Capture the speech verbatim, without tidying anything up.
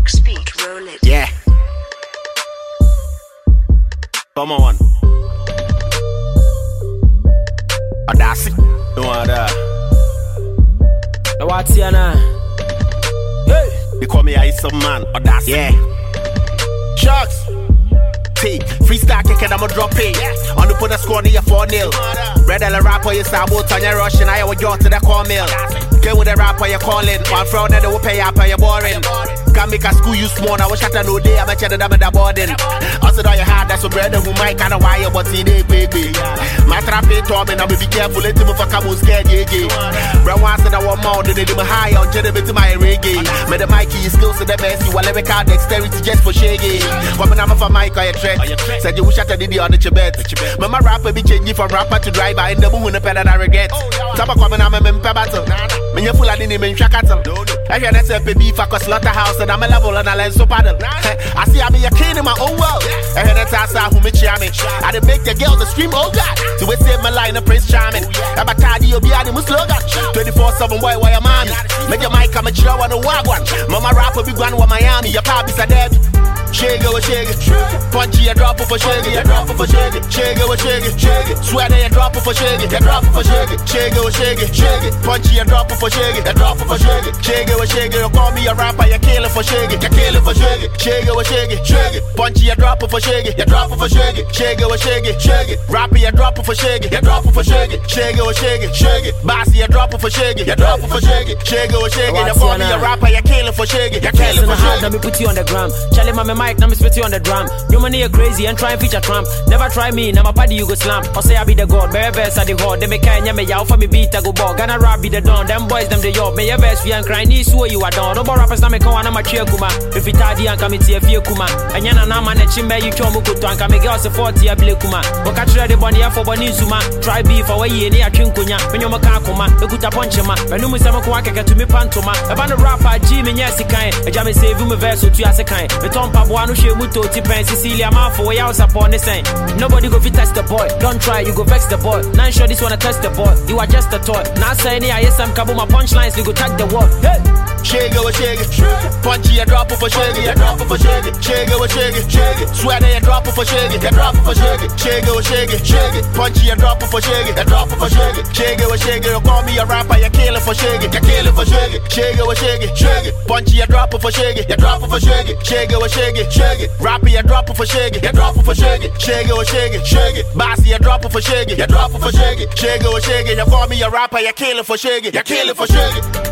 Max Beat, roll it. Yeah. Come on. Audacity. Don't want that. The what's here now? Hey. They call me Ice Man. Audacity. Yeah. Sharks. T. Freestyle kick and I'ma drop it. On the put a score near four nil. Red L rapper, you start both on your rush and I will go to the core mill. Get with the rapper you're calling. One fraud that they will pay up and you're boring. Can't make a school you small. I wish I had no day. I'm a cheddar them in the boarding. Also, do you have that's a brother who might kind of wire, but he did baby. My trap it to me, I'm be careful. Let him fuck I'm scared, yeah. Brown wants that I want more than they do high on cheddar to my reggae. Made the Mikey skills to the best. You will never call dexterity just for shaggy. Woman, I'm for Mike or your threat. Said you wish I had the on the chibet. But my rapper be changing from rapper to driver in the moon, the pen and I regret. Top of coming, I'm a member battle. When you're full of the name in Shakatal. I hear that's a baby for a slaughterhouse. I'm a level and I let so paddle. I see I be a king in my own world. I heard that I saw who me charming. I did make the girls to scream, oh God. To it save my line of Prince Charming. I'm a cardio, be the slogan. twenty-four seven boy, why your mommy? Make your mic come and chill on the wagwan. Mama rapper be gone with Miami. Your papa's a dead. Shake it, shake it. Punchy, you drop it for shake it. You drop it for shake it. Shake it, shake it. Shake it. Swear that you drop it for shake it. You drop it for shake it. Shake it, shake it. Shake it. Punchy, you drop it for shake it. You drop it for shake it. Shake it, shake it. You call me a rapper, you kill it for shake it. You kill it for shake it. Shake it, shake it. Shake it. Punchy, you drop it for shake it. You drop it for shake it. Shake it, shake it. Shake it. Rapper, you drop it for shake it. You drop it for shake it. Shake it, shake it. Shake it. Bossy, you drop it for shake it. You drop it for shake it. Shake it, shake it. You call me a rapper, you kill it for shake it. You kill it for shake it. Let me put you on the gram. Charlie, my mic, now me spit you on the drum. You money are crazy and try and feature Trump. Never try me, now my party you go slam. Or say I be the god, bear verse at the god. They make kind me out for me beat I go ball. Gonna rap be the don, them boys them the yob. May your verse we and cry, need swear you are done. No more rappers now me come on I'm a cheer kuma. If it tardy and come into a fear kuma. And yana na man a chimbe you chomu kuto and come girls a forty a blue kuma. But catch the bunny for bunny suma. Try beef away in a chinkunya. When you're makakuma, a good punchema. When you miss a kwaka to me pantoma. A band of rapper, Jimmy yes, kind. A jammy save him a verse to as a kind. The Tom Pabuano Shemuto. Tipen Cecilia Malfo way out upon the same. Nobody go fit test the boy. Don't try, you go vex the boy. Nine sure this wanna test the boy. You are just a toy. Now say any I some cabo my punchlines, you go tag the wall. Hey! Shake it, shake it. Punchy, you drop it for shake it. You drop it for shake it. Shake it, shake it. Shake it. Swear that you drop it for shake it. You drop it for shake it. Shake it, shake it. Shake it. Punchy, you drop it for shake it. You drop it for shake it. Shake it, shake it. You call me a rapper, you kill it for shake it. You kill it for shake it. Shake it, shake it. Shake it. Punchy, you drop it for shake it. You drop it for shake it. Shake it, shake it. Shake it. Rapper, you drop it for shake it. You drop it for shake it. Shake it, shake it. Shake it. Bossy, you drop it for shake it. You drop it for shake it. Shake it, shake it. You call me a rapper, you kill it for shake it. You kill it for shake it.